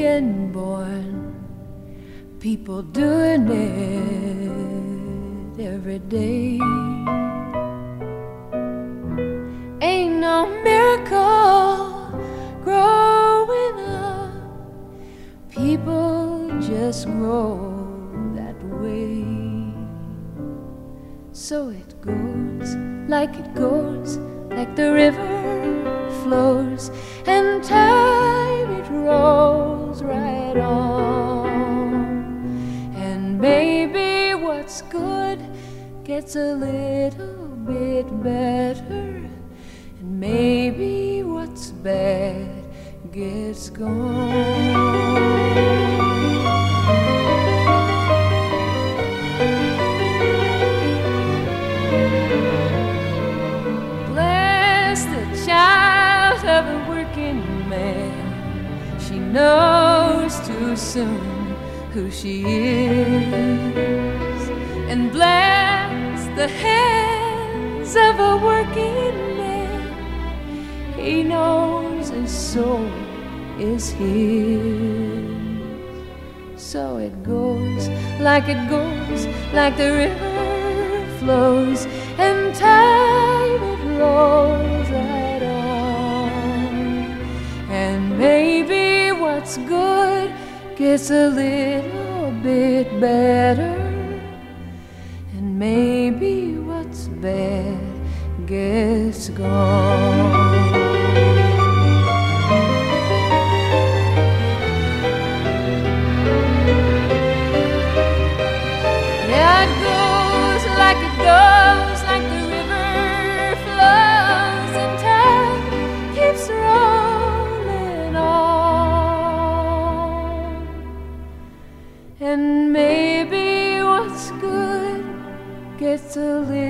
being born, people doing it every day. Ain't no miracle growing up, people just grow that way. So it goes, like the river flows, and time it rolls right on. And maybe what's good gets a little bit better, and maybe what's bad gets gone. Child of a working man, she knows too soon who she is. And bless the hands of a working man, he knows his soul is his. So it goes, like the river flows, and time it rolls right on. And maybe what's good gets a little bit better, and maybe what's bad gets gone. Yeah, it goes, like the river flows, and time keeps rolling on. And maybe what's good gets a little